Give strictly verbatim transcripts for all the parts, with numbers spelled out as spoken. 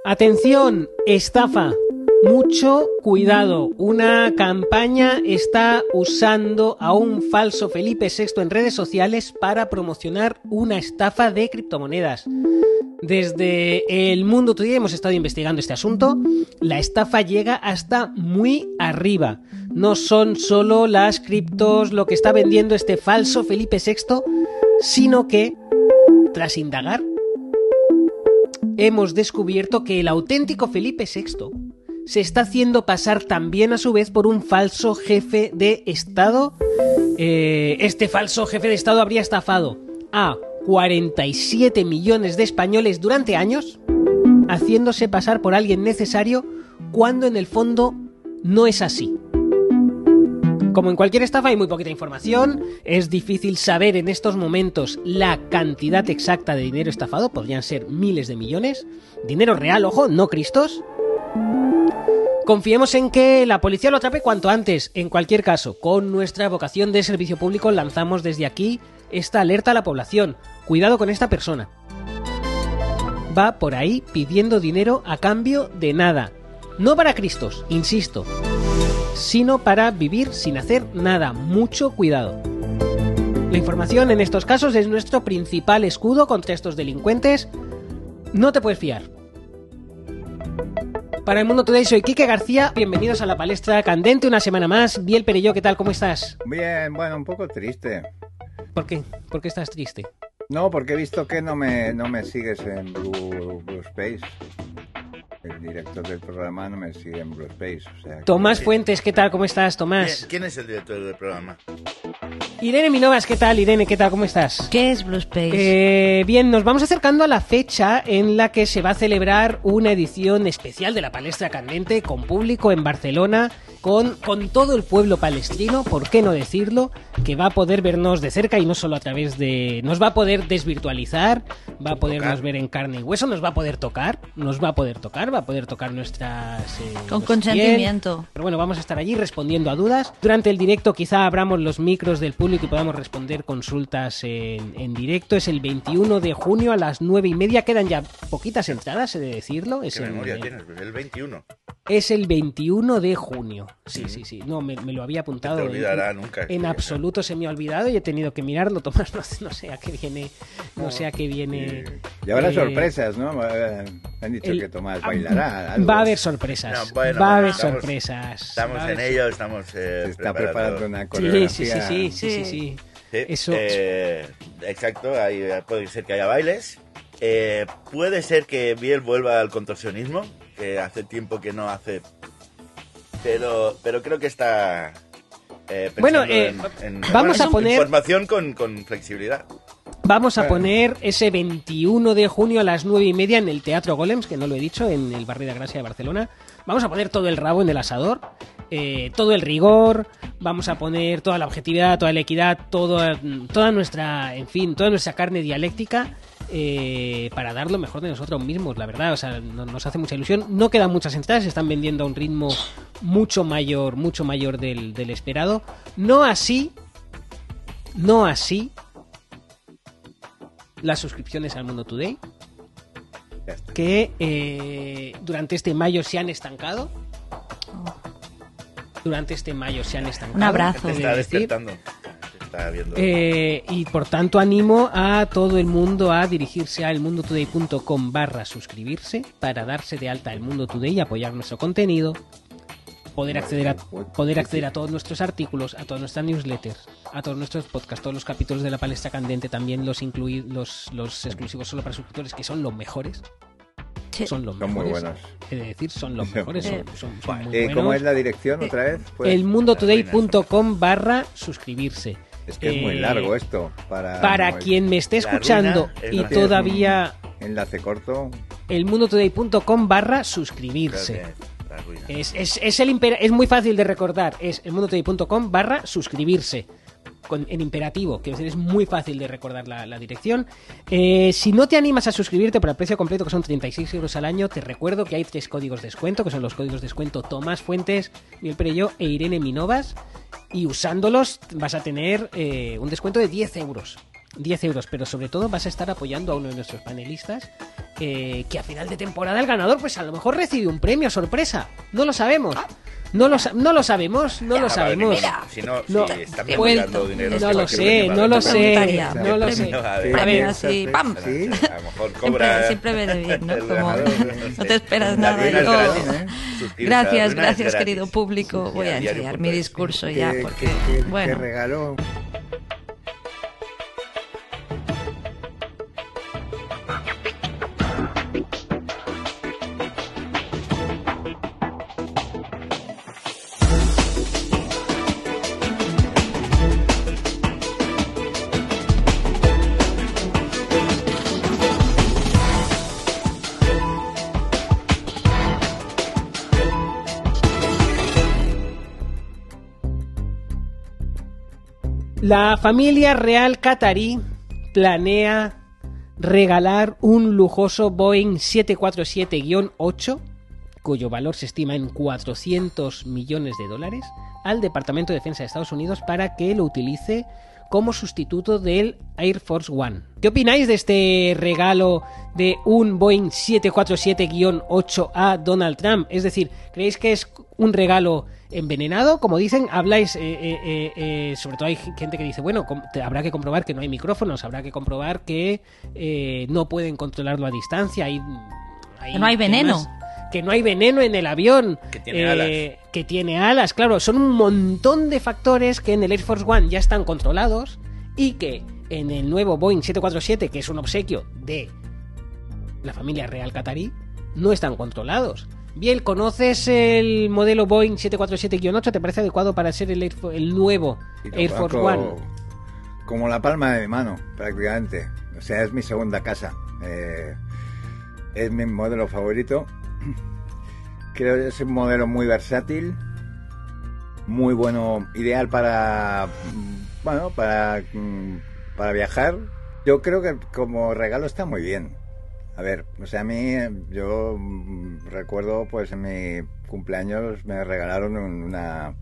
Atención, estafa. Mucho cuidado. Una campaña está usando a un falso Felipe sexto en redes sociales para promocionar una estafa de criptomonedas. Desde El Mundo Today hemos estado investigando este asunto. La estafa llega hasta muy arriba. No son solo las criptos lo que está vendiendo este falso Felipe sexto, sino que, tras indagar, hemos descubierto que el auténtico Felipe sexto se está haciendo pasar también a su vez por un falso jefe de Estado. Eh, este falso jefe de Estado habría estafado a cuarenta y siete millones de españoles durante años, haciéndose pasar por alguien necesario cuando en el fondo no es así. Como en cualquier estafa hay muy poquita información, es difícil saber en estos momentos la cantidad exacta de dinero estafado, podrían ser miles de millones, dinero real, ojo, no cristos. Confiemos en que la policía lo atrape cuanto antes. En cualquier caso, con nuestra vocación de servicio público lanzamos desde aquí esta alerta a la población. Cuidado con esta persona. Va por ahí pidiendo dinero a cambio de nada. No para cristos, insisto, sino para vivir sin hacer nada. Mucho cuidado. La información en estos casos es nuestro principal escudo contra estos delincuentes. No te puedes fiar. Para El Mundo Today soy Quique García, bienvenidos a la palestra candente una semana más. Biel Perelló, ¿qué tal? ¿Cómo estás? Bien, bueno, un poco triste. ¿Por qué? ¿Por qué estás triste? No, porque he visto que no me, no me sigues en Blue, Blue Space. El director del programa no me sigue en Blue Space. O sea, que... Tomás Fuentes, ¿qué tal? ¿Cómo estás, Tomás? ¿Quién es el director del programa? Irene Minovas, ¿qué tal? Irene, ¿qué tal? ¿Cómo estás? ¿Qué es Blue Space? Eh, bien, nos vamos acercando a la fecha en la que se va a celebrar una edición especial de la Palestra Candente con público en Barcelona, con, con todo el pueblo palestrino, ¿por qué no decirlo? Que va a poder vernos de cerca y no solo a través de... Nos va a poder desvirtualizar, va a podernos ver en carne y hueso, nos va a poder tocar, nos va a poder tocar, va a poder tocar nuestras... Eh, con consentimiento. Piel. Pero bueno, vamos a estar allí respondiendo a dudas. Durante el directo quizá abramos los micros del público y podamos responder consultas en, en directo. Es el veintiuno de junio a las nueve y media. Quedan ya poquitas entradas, he de decirlo. Es ¿Qué el, memoria tienes? El veintiuno. Es el veintiuno de junio. Sí, sí, sí. No, me, me lo había apuntado. No te olvidará en, nunca. En absoluto se me ha olvidado y he tenido que mirarlo. Tomás, no, no sé a qué viene. No, no sé a qué viene. Y habrá eh, sorpresas, ¿no? Han dicho el, que Tomás bailará. Algo. Va a haber sorpresas. No, bueno, va a haber estamos, sorpresas. Estamos haber en ello, estamos. Eh, se está preparando una coreografía. Sí, sí, sí, sí, sí, sí, sí. sí. Eso. Eh, exacto, ahí puede ser que haya bailes. Eh, puede ser que Biel vuelva al contorsionismo, que hace tiempo que no hace, pero pero creo que está eh, bueno, eh, en, en, vamos bueno, a poner información con, con flexibilidad. Vamos a poner ese veintiuno de junio a las nueve y media en el Teatro Golems, que no lo he dicho, en el barrio de Gracia de Barcelona. Vamos a poner todo el rabo en el asador, eh, todo el rigor, vamos a poner toda la objetividad, toda la equidad, toda, toda nuestra, en fin, toda nuestra carne dialéctica eh, para dar lo mejor de nosotros mismos, la verdad. O sea, no, nos hace mucha ilusión. No quedan muchas entradas, se están vendiendo a un ritmo mucho mayor, mucho mayor del, del esperado. No así, no así las suscripciones al Mundo Today, que eh, durante este mayo se han estancado. Durante este mayo se han estancado. Un abrazo. Te está despertando. Te está viendo. Eh, y por tanto animo a todo el mundo a dirigirse a elmundotoday.com barra suscribirse para darse de alta El Mundo Today y apoyar nuestro contenido. Poder acceder a poder acceder a todos nuestros artículos, a todas nuestras newsletters, a todos nuestros podcasts, todos los capítulos de la Palestra Candente, también los incluir los, los exclusivos solo para suscriptores, que son los mejores. Sí. Son los son mejores. muy buenos. He de decir, son los mejores. Son, son, son muy eh, buenos. ¿Cómo es la dirección otra vez? Pues, elmundotoday.com barra suscribirse. Es que es muy largo esto. Para, para quien me esté escuchando y todavía... Enlace corto. elmundotoday.com barra suscribirse. Es, es, es, el imper- es muy fácil de recordar. Es elmundotoday.com barra suscribirse. Con, en imperativo, que es muy fácil de recordar la, la dirección. Eh, si no te animas a suscribirte por el precio completo, que son treinta y seis euros al año, te recuerdo que hay tres códigos de descuento, que son los códigos de descuento Tomás Fuentes, Biel Perelló e Irene Minovas, y usándolos vas a tener eh, un descuento de diez euros. diez euros, pero sobre todo vas a estar apoyando a uno de nuestros panelistas eh, que a final de temporada el ganador pues a lo mejor recibe un premio sorpresa. No lo sabemos. No lo, sa- no lo sabemos, no lo sabemos. Si no, No, si están pues, dando dinero. no lo cualquier sé, premio no para lo la sé, Preguntaría, no lo premio. sé. A Sí, ver, A ver, así, ¡pam! Sí. a lo mejor cobra. Siempre, siempre viene bien, ¿no? el Como ganador, no te esperas La nada. ruina es y, oh, gratis, ¿eh? Suscribirse a la gracias, ruina es gracias, gratis. querido público. Voy a Diario ensayar punto mi es. discurso ¿Qué- ya, qué- porque, qué- qué bueno, regalo? La familia real catarí planea regalar un lujoso Boeing siete cuatro siete guion ocho, cuyo valor se estima en cuatrocientos millones de dólares, al Departamento de Defensa de Estados Unidos para que lo utilice como sustituto del Air Force One. ¿Qué opináis de este regalo de un Boeing siete cuatro siete guion ocho a Donald Trump? Es decir, ¿creéis que es un regalo envenenado? Como dicen, habláis, eh, eh, eh, eh, sobre todo hay gente que dice, bueno, com- te- habrá que comprobar que no hay micrófonos, habrá que comprobar que eh, no pueden controlarlo a distancia, hay, Que no hay veneno. temas- que no hay veneno en el avión, Que tiene alas. que tiene alas, claro, son un montón de factores que en el Air Force One ya están controlados y que en el nuevo Boeing siete cuatro siete, que es un obsequio de la familia real catarí, no están controlados. Bien, ¿conoces el modelo Boeing siete cuatro siete guion ocho? ¿Te parece adecuado para ser el, Air Fo- el nuevo Y lo Air Force conozco One? como la palma de mi mano, prácticamente. O sea, es mi segunda casa. Eh, es mi modelo favorito. Creo que es un modelo muy versátil, muy bueno, ideal para, mm, bueno, para, mm, para viajar. Yo creo que como regalo está muy bien. A ver, o sea, a mí, yo mm, recuerdo, pues en mi cumpleaños me regalaron un- una,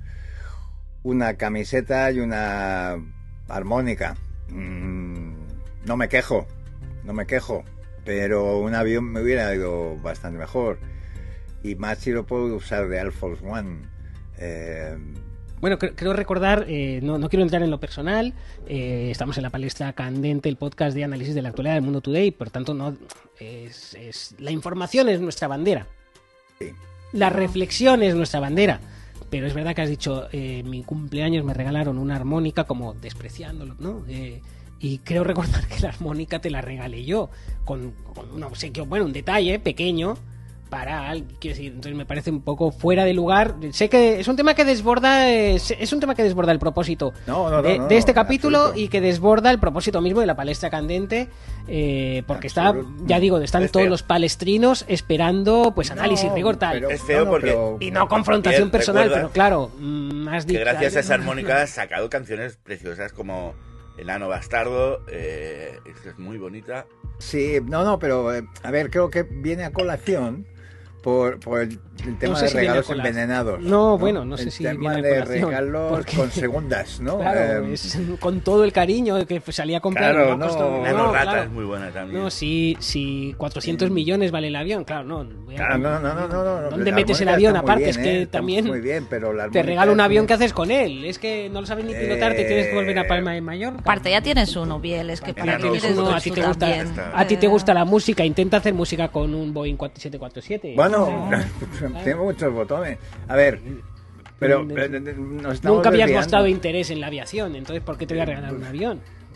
una camiseta y una armónica. Mm, no me quejo, no me quejo, pero un avión me hubiera ido bastante mejor. Y más si lo puedo usar de Air Force One. Eh, Bueno, cre- creo recordar, eh, no, no quiero entrar en lo personal, eh, estamos en la palestra candente, el podcast de análisis de la actualidad del Mundo Today, por tanto, no es, es- la información es nuestra bandera, sí. la reflexión es nuestra bandera, pero es verdad que has dicho, eh, mi cumpleaños me regalaron una armónica como despreciándolo, ¿no? Eh, y creo recordar que la armónica te la regalé yo, con, con un obsequio, bueno, un detalle pequeño, para alguien, quiero decir, entonces me parece un poco fuera de lugar. Sé que es un tema que desborda, eh, es un tema que desborda el propósito No, no, no, de, no, de este en capítulo absoluto. y que desborda el propósito mismo de la palestra candente, eh, porque está, Absoluto. ya digo, están Es todos feo. los palestrinos esperando, pues análisis, No, rigor tal. pero- Es feo porque- pero- Y no confrontación Bien, personal, recuerda pero claro, mm, has Que dicho. gracias a esa armónica has sacado canciones preciosas como Enano Bastardo, eh, es que es muy bonita. Sí, no, no, pero eh, a ver, creo que viene a colación por, por el, el tema No sé de si viene a regalos colación. envenenados. No, bueno, no sé el si tema viene a de colación, regalos porque- con segundas, ¿no? Claro, Eh, es con todo el cariño que salía a comprar. Claro, no, no. costó- Enano no, Rata claro. es muy buena también. No, si, si cuatrocientos millones vale el avión, claro, no. voy a- Claro, no, no, no, no, no. ¿Dónde la metes el armónica avión? está muy Aparte, bien, es que ¿eh? Está también muy bien, pero la te armónica regalo un es avión, muy- ¿qué haces con él? Es que no lo sabes ni pilotar, te tienes que volver a Palma de Mallorca. aparte ya tienes uno, Biel, es que para Ya qué no, quieres no, dos a ti tú te gusta, también. a ti te Eh, gusta la música, intenta hacer música con un Boeing siete cuatro siete. Bueno, tengo muchos botones. A ver, pero, pero nos estamos Nunca habías desviando. mostrado interés en la aviación, entonces ¿por qué te voy a regalar un avión?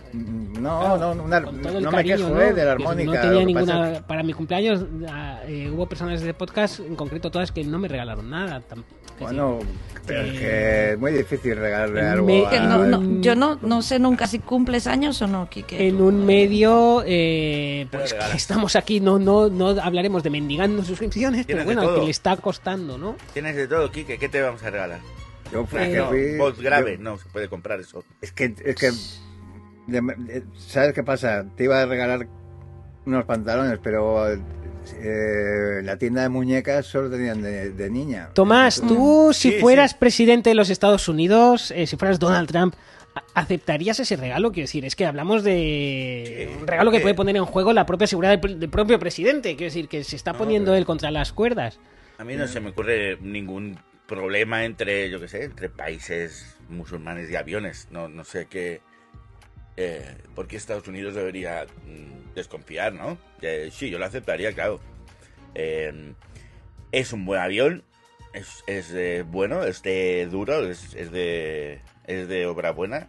No, no, una- Con todo el no me cariño, quejo ¿no? eh, de la Que armónica. No lo tenía que ninguna. pasa es Para mi cumpleaños ah, eh, hubo personas de podcast, en concreto todas, que no me regalaron nada. tam- que, que bueno, pero es eh, que es muy difícil regalarle en algo me- a... que no, no, Mm. yo no, no sé nunca si cumples años o no, Quique. en un medio, eh, pues regalas. que estamos aquí, no, no, no hablaremos de mendigando suscripciones, pero Tienes de bueno, todo. que le está costando, ¿no? Tienes de todo, Quique, ¿qué te vamos a regalar? Yo fui, Eh, que no, fui- voz grave, yo- no se puede comprar eso. Es que, es que, de- de- ¿sabes qué pasa? Te iba a regalar unos pantalones, pero eh, la tienda de muñecas solo tenían de, de niña. Tomás, tú si Sí, fueras sí. presidente de los Estados Unidos, eh, si fueras Donald Trump, ¿a- ¿aceptarías ese regalo? Quiero decir, es que hablamos de Sí, un regalo que porque- puede poner en juego la propia seguridad del, pr- del propio presidente. Quiero decir, que se está No, poniendo pero- él contra las cuerdas. A mí no se me ocurre ningún problema entre, yo qué sé, entre países musulmanes y aviones. No, no sé qué... Eh, ¿Por qué Estados Unidos debería mm, desconfiar, no? Eh, sí, yo lo aceptaría, claro. Eh, es un buen avión, es, es de bueno, es de duro, es, es de es de obra buena.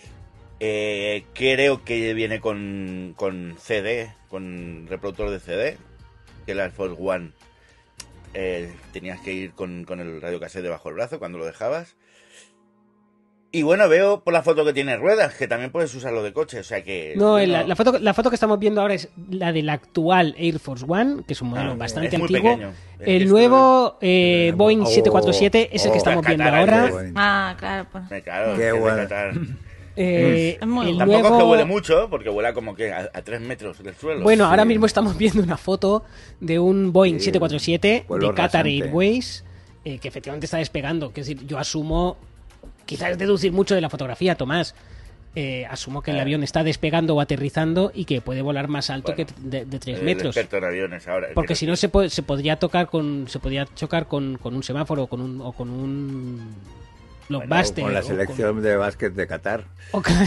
Eh, creo que viene con, con C D, con reproductor de C D, que el Air Force One eh, tenías que ir con, con el radiocassette debajo del brazo cuando lo dejabas. Y bueno, veo por la foto que tiene ruedas, que también puedes usarlo de coche, o sea que... No, bueno, la, la foto, la foto que estamos viendo ahora es la del actual Air Force One, que es un modelo Ah, bastante es muy antiguo. pequeño. El Es- nuevo eh, Oh, Boeing siete cuatro siete es el que oh, estamos viendo Qatar ahora. Airways. Ah, claro. Pues. Eh, Claro, Qué que es de bueno. Qatar. Eh, Es muy el bueno. Tampoco nuevo... es que huele mucho, porque vuela como que a, a tres metros del suelo. Bueno, Sí. ahora mismo estamos viendo una foto de un Boeing Sí, siete cuatro siete vuelo de Qatar rasante. Airways, eh, que efectivamente está despegando. Quiero decir, yo asumo, quizás es deducir mucho de la fotografía, Tomás. Eh, asumo que el Eh. avión está despegando o aterrizando y que puede volar más alto Bueno, que de, de tres El metros. experto en aviones ahora. Porque Quiero si no decir, se, po- se podría tocar con se podría chocar con, con un semáforo con un, o con un blockbuster Con la o selección de básquet de Qatar. o con-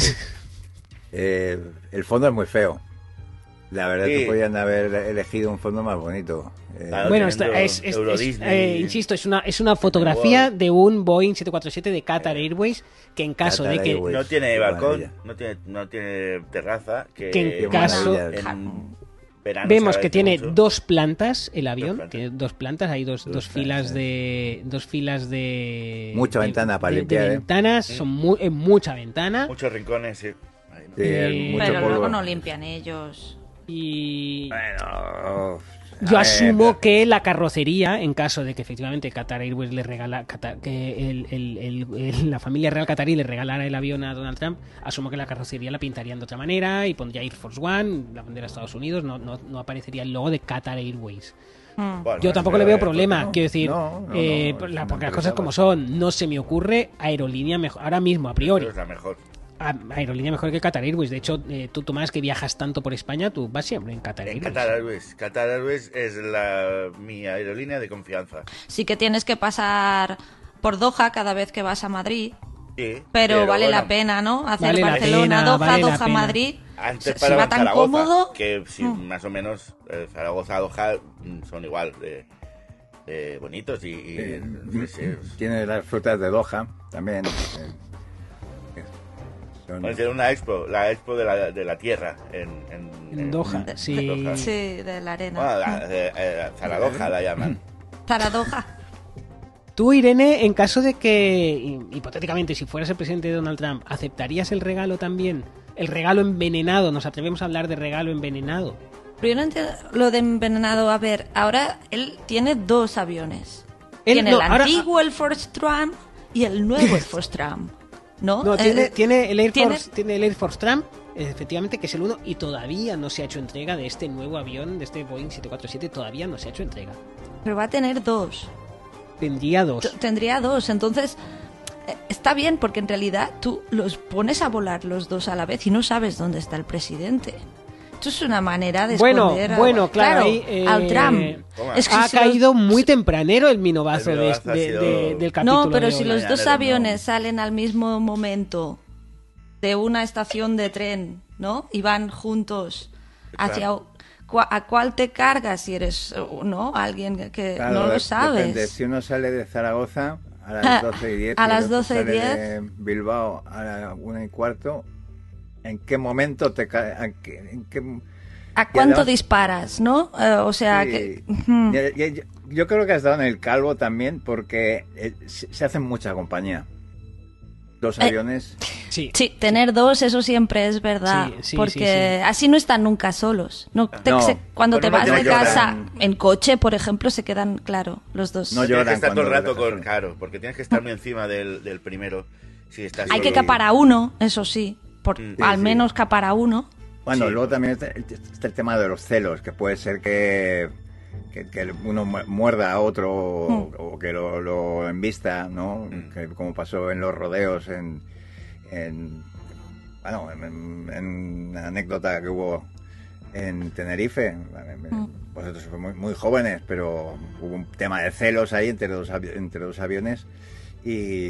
Eh, el fondo es muy feo. La verdad Sí. que podían haber elegido un fondo más bonito. Eh, Claro, bueno, teniendo esta- es, es- Euro es- Disney. eh, insisto, es una es una fotografía de un Boeing siete cuatro siete de Qatar Airways que en caso Qatar de que Airways. no tiene Qué balcón, maravilla. no tiene, no tiene terraza. Que, Que en Qué caso- maravilla. en verano vemos se que agradece tiene mucho. dos plantas el avión, plantas. tiene dos plantas, hay dos, Dos dos filas plantas. de dos filas de Mucha de- ventana para de- de limpiar, ¿eh? ventanas, son mu- eh, mucha ventana Muchos rincones, sí. Ahí, ¿no? Sí, Eh, mucho Pero polvo. luego no limpian ellos. y Bueno, yo a asumo ver, que la carrocería, en caso de que efectivamente Qatar Airways le regala, Qatar- que el- el- el- el- la familia real qatarí le regalara el avión a Donald Trump, asumo que la carrocería la pintarían de otra manera y pondría Air Force One, la bandera de Estados Unidos, no, no, no aparecería el logo de Qatar Airways. Mm. Bueno, Yo tampoco pero, le veo eh, problema, no, quiero decir, no, no, eh, no, la- eso porque me las cosas como interesaba. son, no se me ocurre aerolínea mejor, ahora mismo, a priori, pero es la mejor. a- aerolínea mejor que Qatar Airways. De hecho, eh, tú, Tomás, que viajas tanto por España, tú vas siempre en Qatar En Airways. Qatar Airways. Qatar Airways es la, mi aerolínea de confianza. Sí que tienes que pasar por Doha cada vez que vas a Madrid, Sí, pero, vale bueno, la pena, ¿no? Hacer Vale la Barcelona, pena, Doha, vale la Doha, pena. Madrid. Antes Si- si paraba va en tan Zaragoza, cómodo, que sí, Mm. más o menos eh, Zaragoza, Doha mm, son igual de, de bonitos y, y, Eh, sí, sí. tiene las frutas de Doha también. eh, eh, son- Bueno, tiene una expo, la expo de la, de la tierra en, en, En Doha, en sí. Doha. sí, de la arena. Bueno, la, eh, eh, Zaragoza la llaman. Para Doha. Tú, Irene, en caso de que, hi- hipotéticamente, si fueras el presidente de Donald Trump, ¿aceptarías el regalo también? El regalo envenenado, nos atrevemos a hablar de regalo envenenado. Pero yo no entiendo lo de envenenado. A ver, ahora él tiene dos aviones. Él- tiene no, el ahora- antiguo Air Force Trump y el nuevo Air Force Trump. ¿No? No, tiene, Eh, tiene, el Air tiene- Force, tiene el Air Force Trump, efectivamente, que es el uno, y todavía no se ha hecho entrega de este nuevo avión, de este Boeing siete cuatro siete, todavía no se ha hecho entrega. Pero va a tener dos. Tendría T- dos. Tendría dos. Entonces, eh, está bien porque en realidad tú los pones a volar los dos a la vez y no sabes dónde está el presidente. Esto es una manera de Bueno, esconder a- bueno, claro, ahí, eh, al Trump. Toma. Es que Ha si los- caído muy tempranero el minobazo, El de- minobazo ha de- sido- de- del capítulo. No, pero de si hoy. los Mañanero, dos no. aviones salen al mismo momento de una estación de tren, ¿no? Y van juntos hacia... cua- ¿A cuál te cargas si eres, uh, no? Alguien que Claro, no lo de- sabes. depende, si uno sale de Zaragoza a Ah, las doce y diez a y el las otro doce y sale diez. de Bilbao a la una y cuarto, ¿en qué momento te cae? ¿En qué, en qué- ¿A cuánto además- disparas, no? Eh, o sea, Sí. que... Ujú. Ya- ya- ya- yo creo que has dado en el calvo también porque eh, se se hacen mucha compañía. Dos Eh, aviones. Sí. Sí, tener dos, eso siempre es verdad. Sí, sí, porque sí, así no están nunca solos. No, te- No, se- cuando te pero no vas de lloran. casa en coche, por ejemplo, se quedan, claro, los dos. No Tienes lloran que estar todo el cuando rato lo dejas con solo. caro, porque tienes que estar muy encima del, del primero. Si estás Hay que solo. capar a uno, eso sí. Por, Mm. al Sí, sí. menos capar a uno. Bueno, Sí. luego también está el, está el tema de los celos, que puede ser que que, que uno muerda a otro o, Mm. o que lo, lo embista, ¿no? Mm. Que, como pasó en los rodeos, en, en bueno, en, en una anécdota que hubo en Tenerife. Mm. Vosotros sois muy, muy jóvenes, pero hubo un tema de celos ahí entre dos, avi- entre dos aviones y...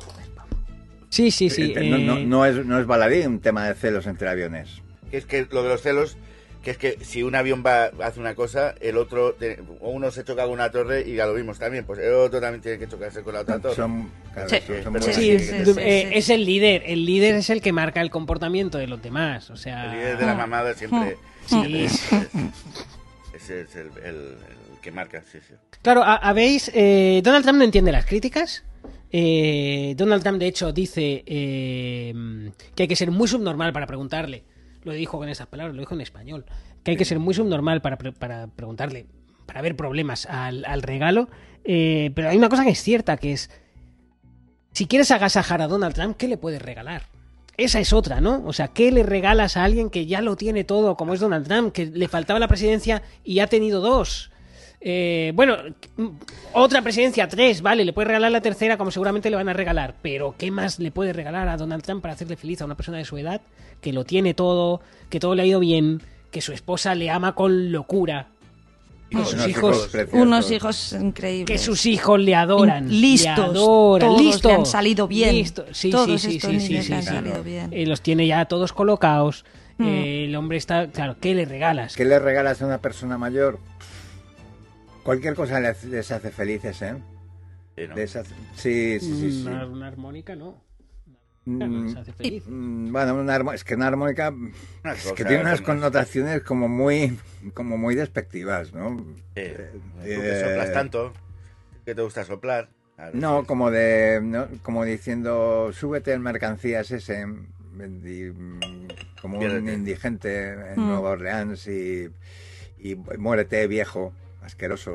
Sí, sí, sí. no, no, eh, no es, no es baladí un tema de celos entre aviones. Que es que lo de los celos, que es que si un avión va hace una cosa, el otro, te- uno se choca con una torre y ya lo vimos también, pues el otro también tiene que chocarse con la otra torre. Son, claro, Sí. son- son Pero muy- Sí, Sí, es, sí, sí, eh, sí. es el líder. El líder es el que marca el comportamiento de los demás. O sea, El líder de la mamada siempre, Sí. siempre es, es- ese es el, el- el que marca, sí, sí. claro, a- habéis. eh, Donald Trump no entiende las críticas. Eh, Donald Trump, de hecho, dice eh, que hay que ser muy subnormal para preguntarle. Lo dijo con esas palabras, lo dijo en español. Que hay que ser muy subnormal para, pre- para preguntarle, para ver problemas al, al regalo. Eh, pero hay una cosa que es cierta, que es. Si quieres agasajar a Donald Trump, ¿qué le puedes regalar? Esa es otra, ¿no? O sea, ¿qué le regalas a alguien que ya lo tiene todo, como es Donald Trump, que le faltaba la presidencia y ha tenido dos? Eh, bueno, otra presidencia, tres, vale, le puedes regalar la tercera como seguramente le van a regalar, pero ¿qué más le puedes regalar a Donald Trump para hacerle feliz a una persona de su edad, que lo tiene todo, que todo le ha ido bien, que su esposa le ama con locura, que Unos sus hijos, preciosos. Unos hijos increíbles. que sus hijos le adoran, In- listos, le adoran, todos listos, le han salido bien. listos. Sí, Todos sí, sí, estos sí, niños sí, le han sí, salido sí. bien. Eh, los tiene ya todos colocados. Mm. Eh, el hombre está, claro, ¿qué le regalas? ¿Qué le regalas a una persona mayor? Cualquier cosa les, les hace felices, ¿eh? Sí, ¿no? Les hace- sí, sí, sí. sí. Una, una armónica, no. Mm, No les hace feliz. mm, Bueno, una armo- es que una armónica Una es cosa, que tiene unas con- connotaciones como muy, como muy despectivas, ¿no? Sí, Eh, tú que eh, soplas tanto, que te gusta soplar. A ver, No, sí. como de, no, como diciendo, súbete en mercancías ese, y, mm, como un Piérdete. indigente en Mm. Nueva Orleans y, y muérete viejo, asqueroso,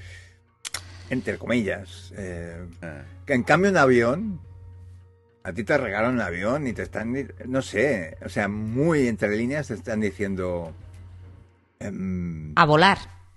entre comillas. eh, Ah. que en cambio un avión, a ti te regalan un avión y te están, di- no sé, o sea, muy entre líneas te están diciendo, em, A volar.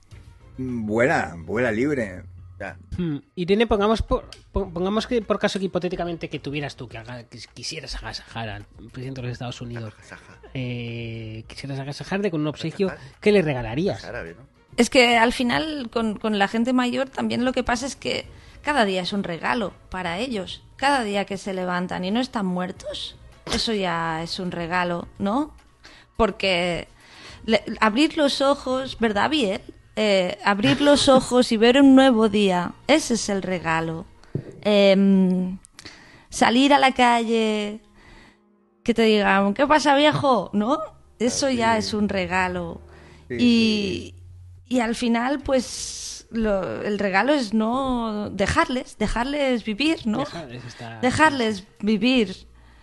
vuela, vuela libre. Ya. Hmm. Irene, pongamos por, po- pongamos que por caso que hipotéticamente que tuvieras tú que, haga- que quisieras agasajar al presidente de los Estados Unidos, Saja, eh, quisieras agasajarle con un obsequio, ¿qué le regalarías? árabe, ¿no? Es que al final con, con la gente mayor también lo que pasa es que cada día es un regalo para ellos. Cada día que se levantan y no están muertos, eso ya es un regalo, ¿no? Porque le- abrir los ojos, ¿verdad, Biel? Eh, abrir los ojos y ver un nuevo día, ese es el regalo. Em, salir a la calle, que te digan, ¿qué pasa, viejo? ¿No? Eso ya es un regalo. Sí, y, y al final, pues, lo- el regalo es no dejarles, dejarles vivir, ¿no? Dejarles esta- Dejarles vivir.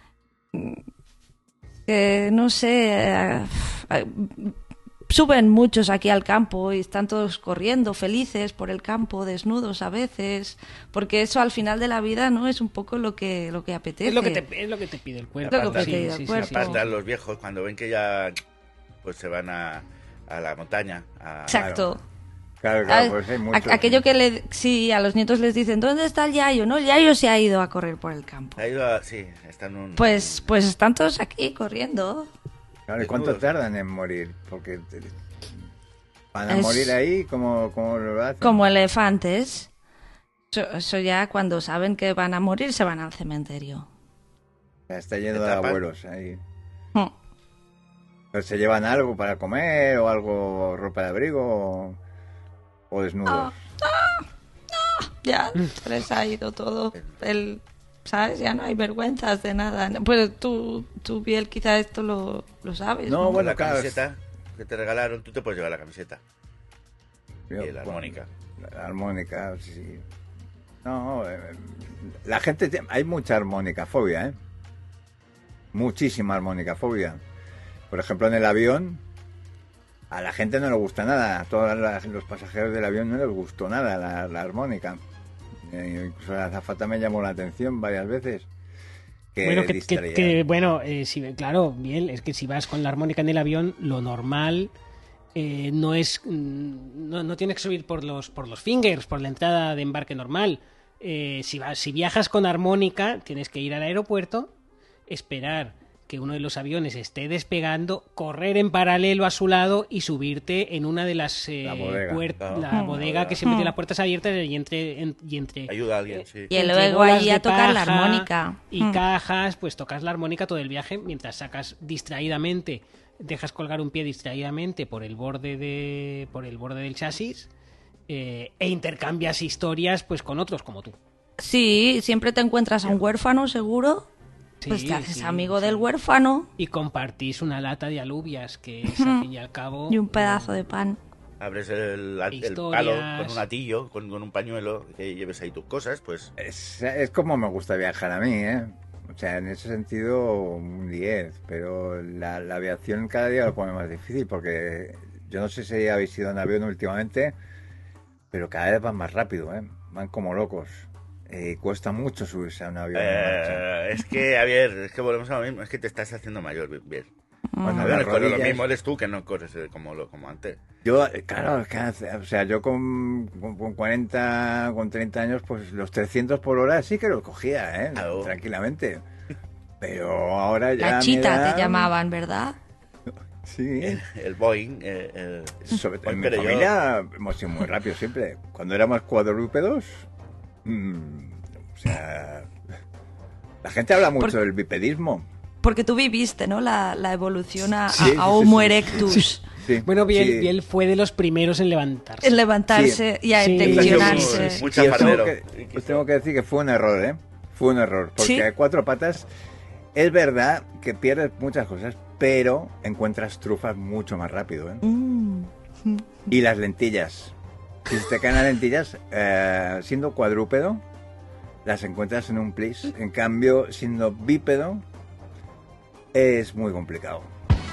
Que no sé, eh, eh, suben muchos aquí al campo y están todos corriendo, felices por el campo, desnudos a veces, porque eso al final de la vida no es un poco lo que lo que apetece. Es lo que te, es lo que te pide el cuerpo. Es lo que te Sí, pide el sí, sí, cuerpo. sí, Aparte, a sí. los viejos, cuando ven que ya pues se van a, a la montaña. A, Exacto. Claro, A- claro, pues hay a- mucho. aquello que le, sí, a los nietos les dicen, ¿dónde está el yayo? No, el yayo se ha ido a correr por el campo. Ha ido a- sí, está en un... Pues, pues están todos aquí corriendo. Claro, ¿y cuánto desnudos. tardan en morir? Porque te- van a Es- morir ahí como, como lo hacen. Como elefantes. Eso, eso ya cuando saben que van a morir se van al cementerio. Ya está lleno ¿Te de tapan? abuelos ahí. Mm. Pero se llevan algo para comer o algo, ropa de abrigo o, o desnudos. Ya se les ha ido todo. El, ¿sabes? Ya no hay vergüenzas de nada. Pues tú, tú Biel, quizá esto lo, lo sabes. No, ¿no? bueno, la claro. camiseta que te regalaron, tú te puedes llevar la camiseta. Yo, y la bueno, armónica. La armónica, sí. No, eh, la gente... te- Hay mucha armónica fobia, ¿eh? Muchísima armónica fobia. Por ejemplo, en el avión, a la gente no le gusta nada. A todos las- los pasajeros del avión no les gustó nada la, la armónica. Eh, incluso la azafata me llamó la atención varias veces. Que Bueno, que, que- distraía. que, bueno, eh, si, claro, bien, es que si vas con la armónica en el avión, lo normal eh, no es no, no tienes que subir por los por los fingers, por la entrada de embarque normal. Eh, si vas, si viajas con armónica, tienes que ir al aeropuerto, esperar que uno de los aviones esté despegando, correr en paralelo a su lado y subirte en una de las eh, La bodega. puertas, Ah, la mm. bodega que siempre tiene las puertas abiertas y entre en- y entre Ayuda a alguien, sí. Y entre luego bolas ahí de a tocar la paja armónica. y Mm. cajas, pues tocas la armónica todo el viaje mientras sacas distraídamente, dejas colgar un pie distraídamente por el borde de por el borde del chasis eh, e intercambias historias pues con otros como tú. Sí, siempre te encuentras a un huérfano, seguro. Sí, Pues te haces sí, amigo sí. del huérfano Y compartís una lata de alubias, que es al fin y al cabo y un pedazo de pan. Abres el, el Historias. palo con un atillo, con, con un pañuelo, que lleves ahí tus cosas, pues... Es, es como me gusta viajar a mí, ¿eh? O sea, en ese sentido, un diez. Pero la, la aviación cada día lo pone más difícil porque yo no sé si habéis ido en avión últimamente, pero cada vez van más rápido, ¿eh? Van como locos. Eh, cuesta mucho subirse a un avión. en marcha. Eh, es que, Javier, es que volvemos a lo mismo, es que te estás haciendo mayor, bien. Bueno, A ver, las corre lo rodillas- mismo eres tú que no corres eh, como, lo, como antes. Yo, eh, claro, es que hace- o sea, yo con, con, con cuarenta, con treinta años, pues los trescientos por hora sí que los cogía, ¿eh? Claro. Tranquilamente. Pero ahora ya... La a mi chita edad- te llamaban, ¿verdad? Sí. El, el Boeing, eh, el- Sobre todo en mi pero yo- familia hemos sido muy rápidos siempre. Cuando éramos cuadrúpedos, mm, o sea, la gente habla mucho Por- del bipedismo. Porque tú viviste, ¿no? La, la evolución a, Sí, a- sí, a sí, Homo sí. erectus. Sí, Bueno, Biel, sí. Biel fue de los primeros en levantarse. En levantarse y a Sí. intencionarse. Sí, sí, Y os tengo, chafardero. que, os tengo que decir que fue un error, ¿eh? Fue un error. Porque ¿Sí? a cuatro patas es verdad que pierdes muchas cosas, pero encuentras trufas mucho más rápido, ¿eh? Mm. Y las lentillas. Si se te caen las lentillas, eh, siendo cuadrúpedo, las encuentras en un plis. En cambio, siendo bípedo, es muy complicado.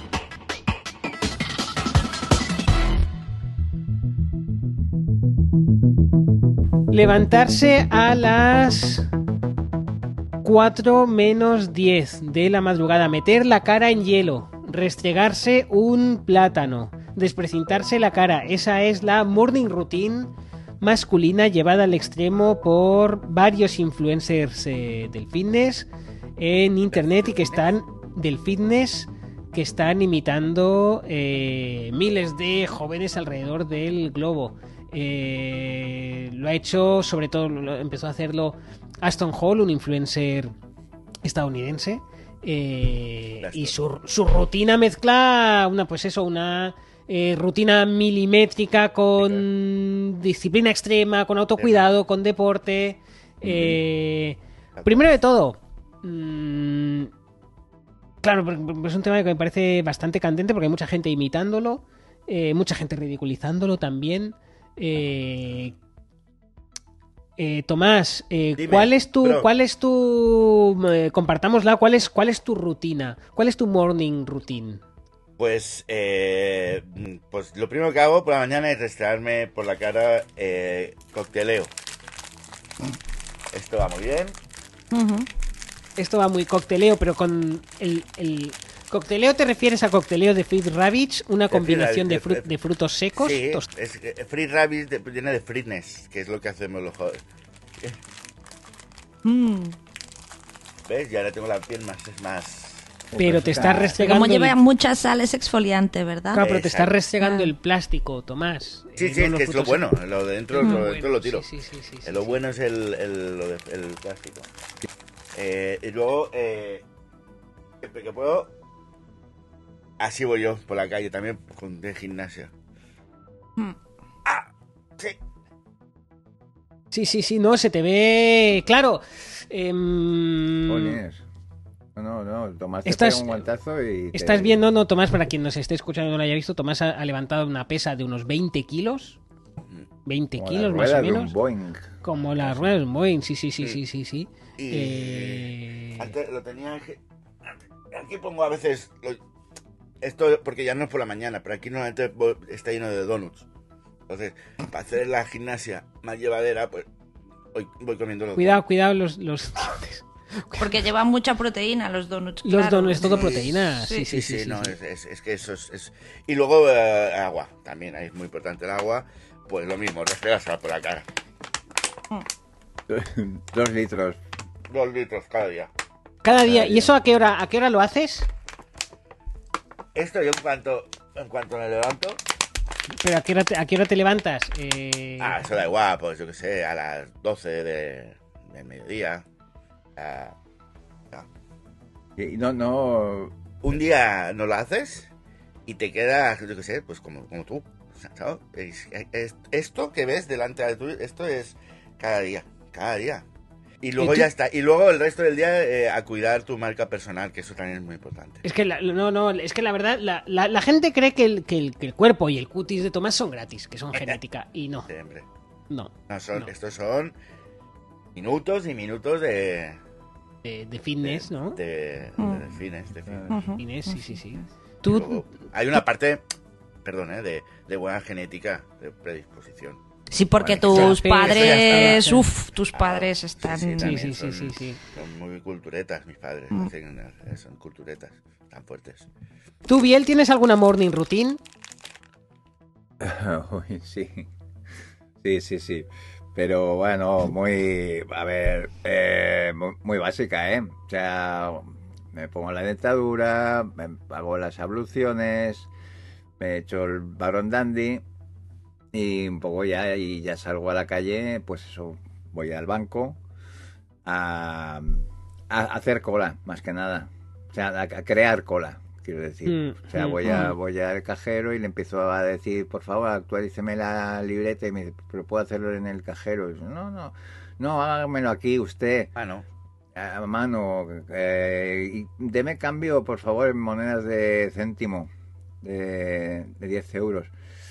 Levantarse a las cuatro menos diez de la madrugada, meter la cara en hielo, restregarse un plátano, desprecintarse la cara. Esa es la morning routine masculina llevada al extremo por varios influencers eh, del fitness en internet y que están del fitness que están imitando eh, miles de jóvenes alrededor del globo. Eh, lo ha hecho, sobre todo lo, empezó a hacerlo Aston Hall, un influencer estadounidense, eh, y su, su rutina mezcla una, pues eso, una eh, rutina milimétrica con disciplina extrema, con autocuidado, con deporte. Eh, primero de todo, mmm, claro, es un tema que me parece bastante candente porque hay mucha gente imitándolo, eh, mucha gente ridiculizándolo también. Eh, eh, Tomás, eh, Dime, ¿cuál es tu, bro. cuál es tu, eh, compartámosla, cuál es, cuál es tu rutina, cuál es tu morning routine? Pues, eh, pues lo primero que hago por la mañana es restregarme por la cara eh, cocteleo. Esto va muy bien. Ujú. Esto va muy cocteleo, pero con el, el cocteleo te refieres a cocteleo de Fruit Ravage, una De Fruit combinación de, Rabbit, fru- de- de frutos secos. Sí, tost- es, eh, Free Rabbit de- viene de Fitness, que es lo que hacemos los jóvenes. Mm. ¿Ves? Y ahora tengo la piel más... Es más... Pero te estás Pero restregando. como lleva el- muchas sales exfoliante, ¿verdad? Claro, pero te estás Exacto. restregando Ah. el plástico, Tomás. Sí, Eh, sí, no es los que es lo frutos bueno. secos. Lo de dentro, Muy lo de bueno, dentro lo tiro. Sí, sí, sí, sí, Eh, sí, lo sí. bueno es el, el, lo de- el plástico. Eh, y luego, eh, siempre que puedo, así voy yo por la calle también con de gimnasia. Mm. ¡Ah! Sí. Sí, sí, sí, no, se te ve. Claro. em, Pones. No, no, no. Tomás te Estás- pega un guantazo y... te- Estás viendo, no, Tomás, para quien nos esté escuchando y no lo haya visto, Tomás ha, ha levantado una pesa de unos veinte kilos. veinte como kilos la más rueda o de un menos. Boeing. Como las ruedas de un Boeing, sí, sí, sí, sí, sí, sí. Y Eh, antes lo tenía aquí, aquí pongo a veces lo- esto porque ya no es por la mañana, pero aquí normalmente voy- está lleno de donuts. Entonces, para hacer la gimnasia más llevadera, pues voy, voy comiendo los Cuidado, cuidado los, los dientes. Porque llevan mucha proteína los donuts. Los claro. donuts, todo proteína. Sí, Sí, sí, sí, sí. sí, no, sí. Es, es- es que eso es... es- Y luego eh, agua, también es muy importante el agua. Pues lo mismo, restregársela por la cara. Dos litros. Dos litros cada día. Cada día. Cada ¿Y día. eso a qué hora, a qué hora lo haces? Esto yo en cuanto, en cuanto me levanto... ¿Pero a qué hora te, a qué hora te levantas? Eh... Ah, eso da igual, pues yo qué sé, a las doce de, del mediodía. Ah, ah. Y no, no. Un día no lo haces y te quedas, yo qué sé, pues como, como tú. ¿Sabes? Es- es- esto que ves delante de tú, esto es cada día, cada día. Y luego ¿Y tú? ya está. Y luego el resto del día eh, a cuidar tu marca personal, que eso también es muy importante. Es que la, no, no, es que la verdad, la, la, la gente cree que el, que, el, que el cuerpo y el cutis de Tomás son gratis, que son genética, y no, Siempre. no, No, son, no. Estos son minutos y minutos de... De, de fitness, ¿no? De, Mm. de fines, de fines. Ujú. Fitness, sí, sí, sí. Y Tú, luego hay una parte, perdón, ¿eh? de, de buena genética, de predisposición. Sí, porque Bueno, tus ya, pero eso ya padres, está, uff, tus padres Sí, están... sí, sí, también sí, sí, son, sí, sí. son muy culturetas mis padres, Mm. tienen- son culturetas, tan fuertes. ¿Tú, Biel, tienes alguna morning routine? Uy, sí. Sí, sí, sí. Pero bueno, muy. A ver, eh, muy, muy básica, ¿eh? O sea, me pongo la dentadura, me hago las abluciones, me echo el Baron Dandy y un poco ya, y ya salgo a la calle, pues eso, voy al banco a, a hacer cola, más que nada. O sea, a, a crear cola, quiero decir. Mm, O sea, mm, voy, a, mm. voy al cajero y le empiezo a decir, por favor, actualíceme la libreta, y me dice, pero puedo hacerlo en el cajero. Y yo, no, no, no, hágamelo aquí usted, Ah, no. a mano. Eh, y deme cambio, por favor, en monedas de céntimo, de, de diez euros.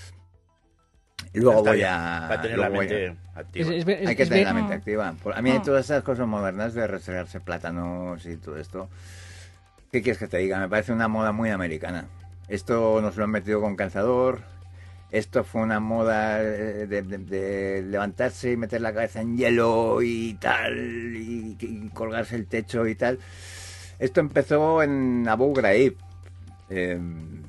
Y luego Está voy bien, a... para tener la luego voy a- mente activa. Es- es- es- hay que es tener ver- la mente activa. Por- A mí Mm. todas esas cosas modernas de restregarse plátanos y todo esto, ¿qué quieres que te diga? Me parece una moda muy americana. Esto nos lo han metido con calzador. Esto fue una moda eh, de, de- de levantarse y meter la cabeza en hielo y tal, y, y colgarse el techo y tal. Esto empezó en Abu Ghraib. Eh,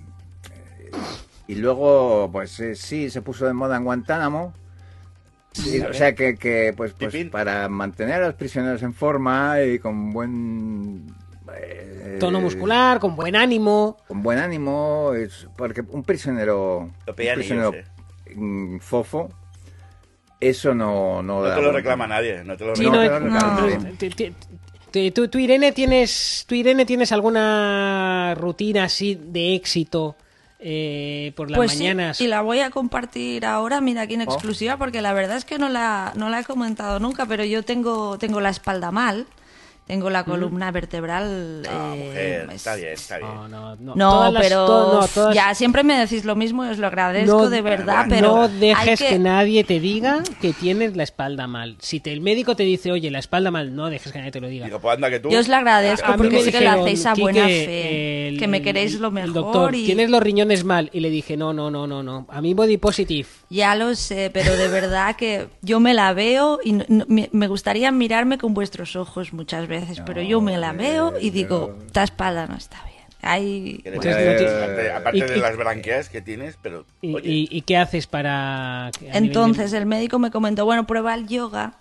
y luego, pues eh, sí, se puso de moda en Guantánamo. Sí, o sea que, que, pues, pues Pipín. para mantener a los prisioneros en forma y con buen eh, Tono muscular, con buen ánimo. con buen ánimo, es porque un prisionero, Lo un pedían prisionero ellos, eh. mm, fofo, eso no no, No da te lo buen- reclama nadie, no te lo Sí, No, no, reclama. te lo reclama no. nadie. Ti- ti- ti- ¿Tú, tú, Irene, tienes, tú, Irene, ¿tienes alguna rutina así de éxito eh, por las Pues sí, mañanas? y la voy a compartir ahora, mira, aquí en Oh. exclusiva, porque la verdad es que no la, no la he comentado nunca, pero yo tengo, tengo la espalda mal, tengo la columna vertebral... Ah, eh, mujer, es- está bien, está bien. No, no, no. No, Todas las- pero to- no, todas- ya siempre me decís lo mismo y os lo agradezco no, de verdad, pero no hay dejes que... que- nadie te diga que tienes la espalda mal. Si te, el médico te dice, oye, la espalda mal, no dejes que nadie te lo diga. Digo, pues anda que tú. Yo os lo agradezco A mí porque me sé que lo dijeron, hacéis a Quique, buena fe, el- que me queréis lo el mejor doctor, y tienes los riñones mal. Y le dije, no, no, no, no, no. A mí body positive. ya lo sé, pero de verdad que yo me la veo y no- no- me me gustaría mirarme con vuestros ojos muchas veces, pero yo me la No, veo y eh, digo, yo- esta espalda no está bien. Ahí, Que le Entonces, traes- no tiene- aparte aparte y- de y- las branquias que tienes, pero. ¿Y, oye, y- y qué haces para...? a nivel de- entonces el médico me comentó, bueno, prueba el yoga.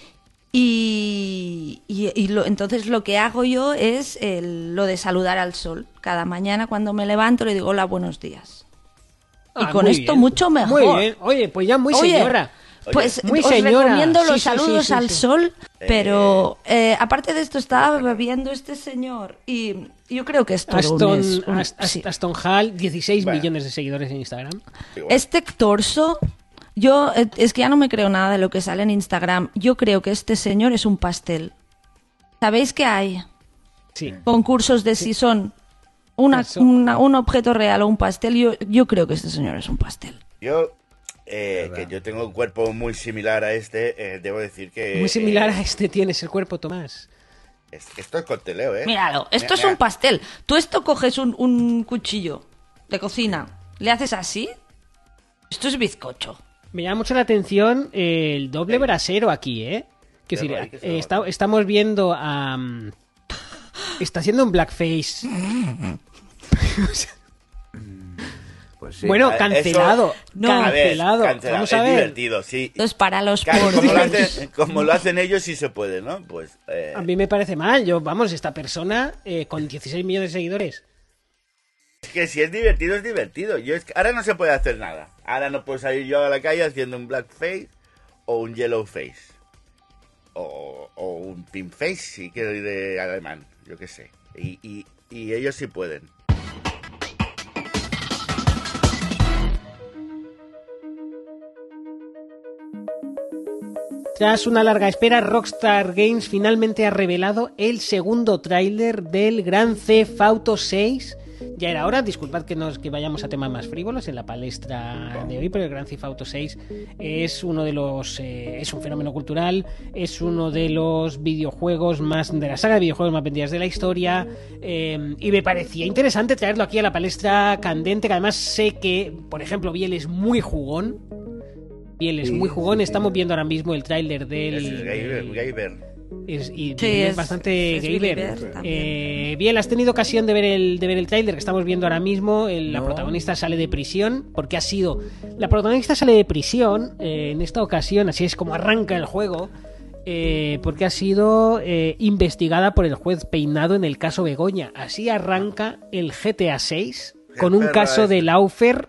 Y, y- y lo- entonces lo que hago yo es el- lo de saludar al sol. Cada mañana cuando me levanto le digo, hola, buenos días. Y Ah, con muy esto bien. mucho mejor. Muy bien. Oye, pues ya muy Oye, señora. Pues Muy os señora. recomiendo los Sí, sí, saludos sí, sí, al sí. sol, pero eh, aparte de esto estaba bebiendo este señor y yo creo que esto Aston, es un- Ast- sí. Aston Hall, dieciséis Bueno. millones de seguidores en Instagram. igual. Este torso, yo eh, es que ya no me creo nada de lo que sale en Instagram. Yo creo que este señor es un pastel. ¿Sabéis qué hay? Sí. Concursos de si son una, Eso. una- un objeto real o un pastel. Yo, yo creo que este señor es un pastel. Yo, eh, Verdad. que yo tengo un cuerpo muy similar a este, eh, debo decir que. Muy similar eh, a este tienes el cuerpo, Tomás. es- esto es cocteleo, ¿eh? Míralo, esto Mira, es mira. un pastel. Tú esto coges un, un cuchillo de cocina, le haces así. Esto es bizcocho. Me llama mucho la atención el doble brasero aquí, ¿eh? Quiero decir, Hay que eh, salvarlo. está- estamos viendo a... um, está haciendo un blackface. Pues sí. Bueno, A- cancelado. eso- No. A ver, Cancelado. cancelado. Vamos a es ver. divertido, sí. Entonces, para los Claro, como, lo pobres. hacen, como lo hacen ellos, sí se puede, ¿no? Pues. eh, A mí me parece mal. Yo, vamos, esta persona eh, con dieciséis millones de seguidores. Es que si es divertido, es divertido. Yo es que ahora no se puede hacer nada. Ahora no puedo salir yo a la calle haciendo un blackface o un yellowface. O, o un pinkface, si quiero ir de alemán. Yo qué sé. Y, y, y ellos sí pueden. Tras una larga espera, Rockstar Games finalmente ha revelado el segundo tráiler del Grand Theft Auto seis. Ya era hora, disculpad que, nos, que vayamos a temas más frívolos en la palestra de hoy, pero el Grand Theft Auto seis es uno de los eh, es un fenómeno cultural, es uno de los videojuegos más de la saga de videojuegos más vendidas de la historia, eh, y me parecía interesante traerlo aquí a la palestra candente, que además sé que, por ejemplo, Biel es muy jugón. Biel es Sí, muy jugón, sí, estamos sí. viendo ahora mismo el tráiler del... Es el Gaber. del- Gaber. es, y Sí, es, es- bastante es gamer. Billy Bear también. Eh, bien, ¿has tenido ocasión de ver el de ver el tráiler que estamos viendo ahora mismo? El- La No. protagonista sale de prisión porque ha sido... La protagonista sale de prisión eh, en esta ocasión, así es como arranca el juego, eh, porque ha sido eh, investigada por el juez Peinado en el caso Begoña. Así arranca el G T A seis con un perra caso este. de Laufer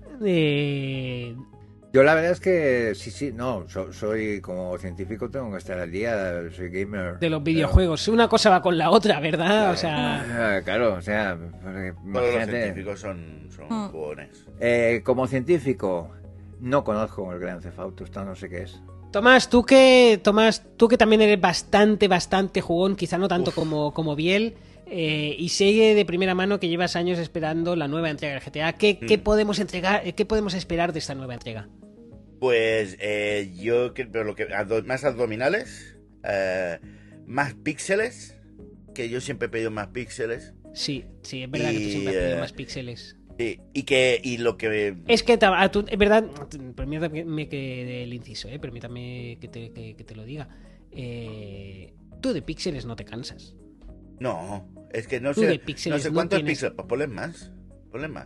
de... Yo la verdad es que sí, sí, no, so- soy como científico, tengo que estar al día, soy gamer. de los videojuegos. Una cosa va con la otra, ¿verdad? O sea... Ah, claro, o sea, porque Todos los imagínate. científicos son, son Mm. jugones. Eh, como científico, no conozco el Gran Theft Auto, esto no sé qué es. Tomás, tú que Tomás, tú que también eres bastante, bastante jugón, quizá no tanto como, como Biel, eh, y sé de primera mano que llevas años esperando la nueva entrega del G T A. ¿Qué, Mm. qué podemos entregar, qué podemos esperar de esta nueva entrega? Pues eh, yo creo lo que ado- más abdominales, eh, más píxeles, que yo siempre he pedido más píxeles. Sí, sí, es verdad que tú Y, siempre has pedido eh, más píxeles. Sí, y que y lo que Es que, ta- a tu- es verdad, permítame que el inciso, eh, permítame que te, que- que te lo diga. Eh, tú de píxeles no te cansas. no, es que no Tú sé, de píxeles no sé no cuántos tienes- píxeles, pues ponle más, ponle más.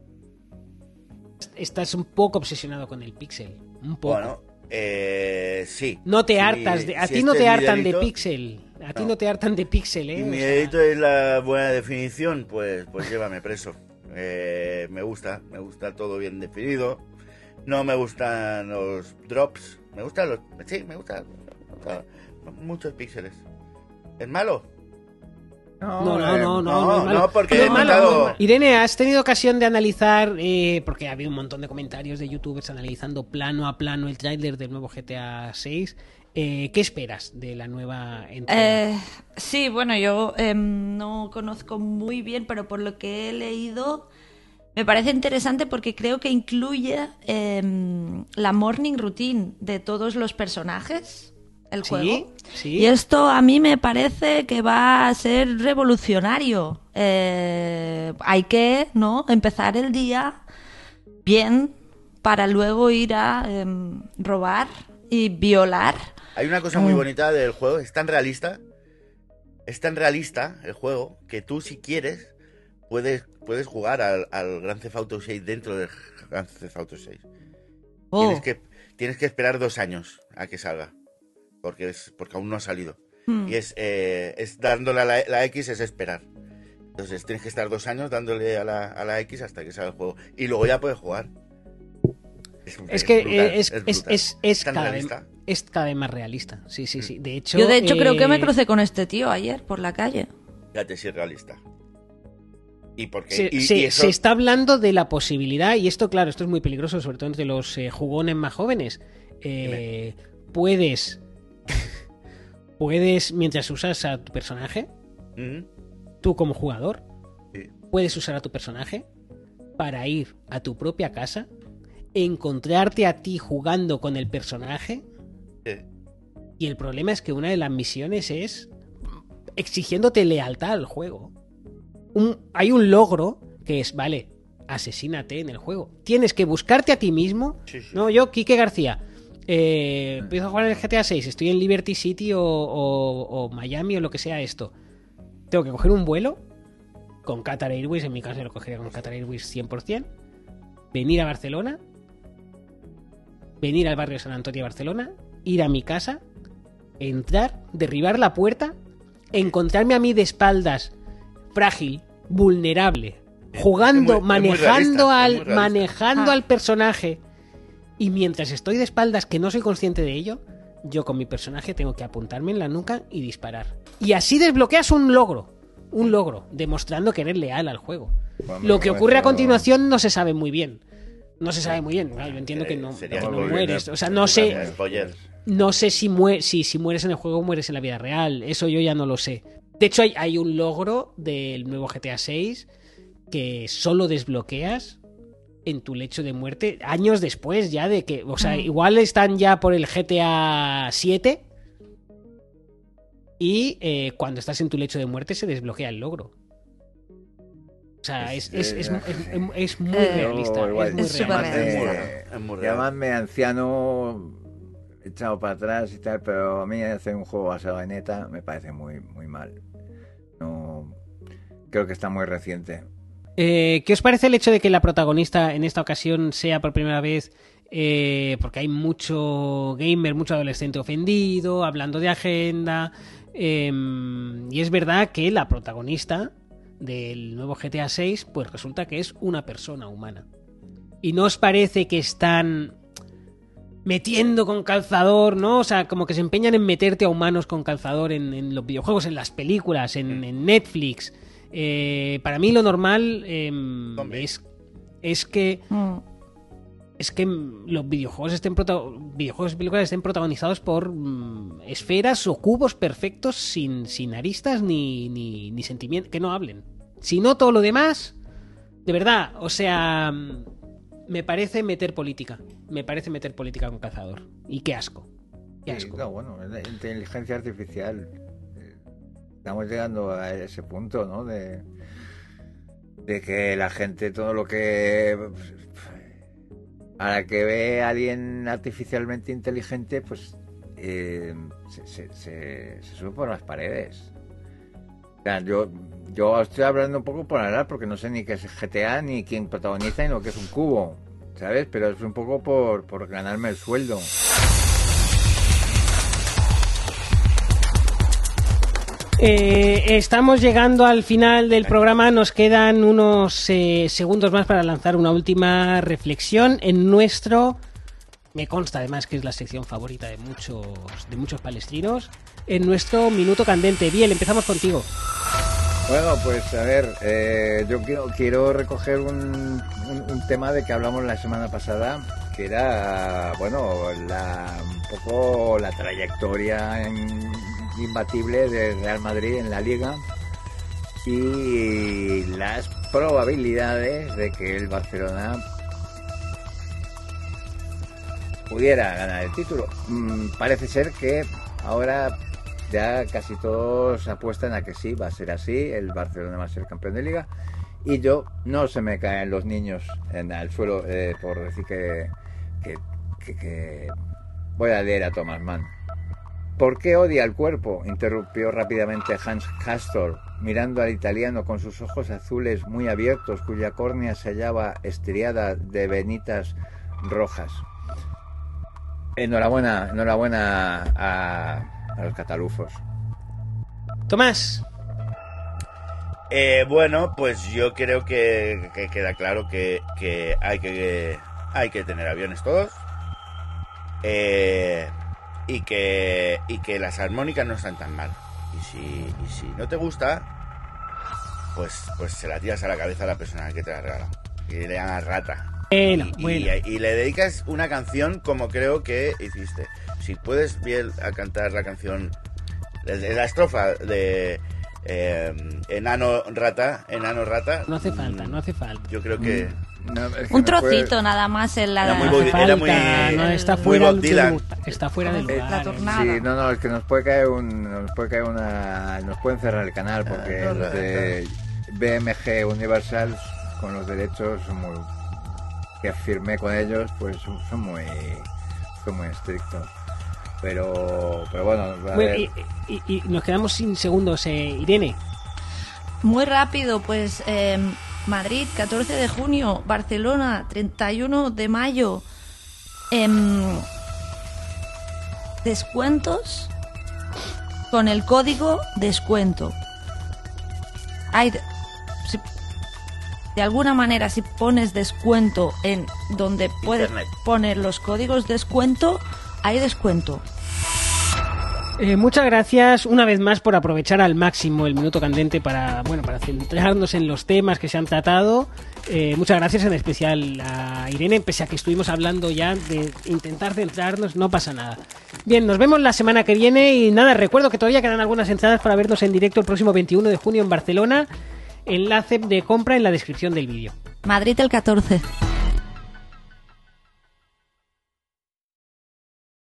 Estás un poco obsesionado con el píxel, un poco. Bueno, eh, sí. No te Sí, hartas de... A si ti no este te es mi hartan de delito, píxel. A ti no. no te hartan de píxel, ¿eh? Si O mi sea, dedito es la buena definición, pues, pues llévame preso. Eh, me gusta, me gusta todo bien definido. No me gustan los drops. Me gustan los... Sí, me gustan muchos píxeles. ¿Es malo? No, no, eh, no, no, no, no, es malo. no, porque No he es malo, notado- no es malo. Irene, ¿has tenido ocasión de analizar, eh, porque ha habido un montón de comentarios de youtubers analizando plano a plano el tráiler del nuevo G T A seis? Eh, ¿Qué esperas de la nueva entrega? Eh, sí, bueno, yo em, no conozco muy bien, pero por lo que he leído me parece interesante porque creo que incluye em, la morning routine de todos los personajes, el Sí, juego. sí. Y esto a mí me parece que va a ser revolucionario. Eh, hay que, ¿no?, empezar el día bien para luego ir a em, robar y violar. Hay una cosa muy Mm. bonita del juego, es tan realista, es tan realista el juego, que tú si quieres puedes, puedes jugar al, al Grand Theft Auto seis dentro del Grand Theft Auto seis. Oh. Tienes, que, tienes que esperar dos años a que salga, porque, es, porque aún no ha salido. Hmm. Y es, eh, es dándole a la, la X es esperar. Entonces tienes que estar dos años dándole a la, a la X hasta que salga el juego. Y luego ya puedes jugar. Es, Es que brutal, eh, es, es, brutal. es, es Tan cada vez, realista. es cada vez más realista. Sí, sí, sí. De hecho, Yo de hecho creo que me eh, crucé con este tío ayer por la calle. Fíjate si es realista. Y porque Se, y, se- y eso, se está hablando de la posibilidad, y esto, claro, esto es muy peligroso, sobre todo entre los eh, jugones más jóvenes. Eh, puedes, puedes, mientras usas a tu personaje, Ujú. tú como jugador, Sí. puedes usar a tu personaje para ir a tu propia casa, encontrarte a ti jugando con el personaje, Sí. y el problema es que una de las misiones es exigiéndote lealtad al juego. Un- hay un logro que es, vale, asesínate en el juego. Tienes que buscarte a ti mismo. Sí, sí. No, yo, Quique García, Eh, empiezo a jugar en el G T A seis, estoy en Liberty City o, o, o Miami o lo que sea esto. Tengo que coger un vuelo con Qatar Airways, en mi caso lo cogería con Qatar Airways cien por ciento, venir a Barcelona, venir al barrio de San Antonio de Barcelona, ir a mi casa, entrar, derribar la puerta, encontrarme a mí de espaldas, frágil, vulnerable, jugando, es muy, manejando, es al, muy realista. manejando Ah. al personaje. Y mientras estoy de espaldas, que no soy consciente de ello, yo con mi personaje tengo que apuntarme en la nuca y disparar. Y así desbloqueas un logro. Un logro, demostrando que eres leal al juego. Bueno, Lo que bueno, ocurre a eso- continuación no se sabe muy bien. No se sabe muy bien. Claro, yo entiendo que no, Sería que no muy mueres. bien, O sea, no sé, Spoiler. no sé si, mue- si, si mueres en el juego o mueres en la vida real. Eso yo ya no lo sé. De hecho, hay, hay un logro del nuevo G T A seis que solo desbloqueas en tu lecho de muerte años después ya de que... O sea, Mm. igual están ya por el G T A siete y eh, cuando estás en tu lecho de muerte se desbloquea el logro. O sea, es, es, es, es- es- es muy Eh, realista. Yo igual, Es muy Es súper realista. realista. Es muy real. Llamadme anciano, echado para atrás y tal, pero a mí hacer un juego basado en ETA me parece muy, muy mal. No, creo que está muy reciente. Eh, ¿Qué os parece el hecho de que la protagonista en esta ocasión sea por primera vez, eh, porque hay mucho gamer, mucho adolescente ofendido, hablando de agenda, eh, y es verdad que la protagonista del nuevo G T A seis, pues resulta que es una persona humana. ¿Y no os parece que están metiendo con calzador, ¿no? O sea, como que se empeñan en meterte a humanos con calzador en, en los videojuegos, en las películas, en, en Netflix? Eh, para mí lo normal eh, es, es que Mm. es que los videojuegos estén prota- videojuegos y películas estén protagonizados por mm, esferas o cubos perfectos sin, sin aristas ni, ni, ni sentimientos, que no hablen. Si no, todo lo demás, de verdad, o sea, mm, me parece meter política. Me parece meter política con calzador. Y qué asco. Qué Sí, asco. no, bueno, la inteligencia artificial. eh, Estamos llegando a ese punto, ¿no? De, de que la gente, todo lo que. A la que ve a alguien artificialmente inteligente, pues. eh, se, se, se, se sube por las paredes. O sea, yo, yo estoy hablando un poco por hablar, porque no sé ni qué es G T A, ni quién protagoniza, ni lo que es un cubo, ¿sabes? Pero es un poco por, por ganarme el sueldo. Eh, estamos llegando al final del programa. Nos quedan unos eh, segundos más para lanzar una última reflexión en nuestro... Me consta además que es la sección favorita de muchos, de muchos palestrinos. En nuestro Minuto Candente. Biel, empezamos contigo. Bueno, pues a ver, eh, yo quiero, quiero recoger un, un, un tema de que hablamos la semana pasada, que era, bueno, la, un poco la trayectoria en- imbatible del Real Madrid en la Liga y las probabilidades de que el Barcelona pudiera ganar el título. Mm, parece ser que ahora ya casi todos apuestan a que sí, va a ser así, el Barcelona va a ser campeón de Liga, y yo no se me caen los niños en el suelo eh, por decir que, que, que, que voy a leer a Thomas Mann. ¿Por qué odia el cuerpo?, interrumpió rápidamente Hans Castor, mirando al italiano con sus ojos azules muy abiertos, cuya córnea se hallaba estriada de venitas rojas. Enhorabuena, enhorabuena a, a los catalufos. Tomás. Eh, bueno, pues yo creo que, que queda claro que, que hay que hay que tener aviones todos. Eh, y que y que las armónicas no están tan mal. Y si, y si no te gusta, pues pues se la tiras a la cabeza a la persona que te la regala. Y le llamas rata. Bueno, y, bueno. y- y le dedicas una canción como creo que hiciste. Si puedes bien a cantar la canción, la, la estrofa de eh, Enano Rata, Enano Rata. No hace falta, mm, no hace falta. Yo creo que No, es que Un no puede- trocito nada más en la... Era muy No hace Bob- falta, era muy- no, está muy fuera, Bob del Dylan. lugar, está fuera del La lugar. tornada. Sí, no, no, es que nos puede caer un, nos puede caer una, nos pueden cerrar el canal porque Ah, los de B M G Universal con los derechos son muy, que firmé con ellos, pues son, son muy, esto muy estricto. Pero, pero bueno, a Bueno, ver. y, y- y nos quedamos sin segundos, eh, Irene. Muy rápido, pues eh, Madrid, catorce de junio, Barcelona, treinta y uno de mayo. Em, descuentos con el código descuento. Hay de, si- de alguna manera, si pones descuento en donde puedes Internet. poner los códigos descuento, hay descuento. Eh, muchas gracias una vez más por aprovechar al máximo el minuto candente para, bueno, para centrarnos en los temas que se han tratado. Eh, muchas gracias en especial a Irene, pese a que estuvimos hablando ya de intentar centrarnos, no pasa nada. Bien, nos vemos la semana que viene y nada, recuerdo que todavía quedan algunas entradas para vernos en directo el próximo veintiuno de junio en Barcelona. Enlace de compra en la descripción del vídeo. Madrid el catorce.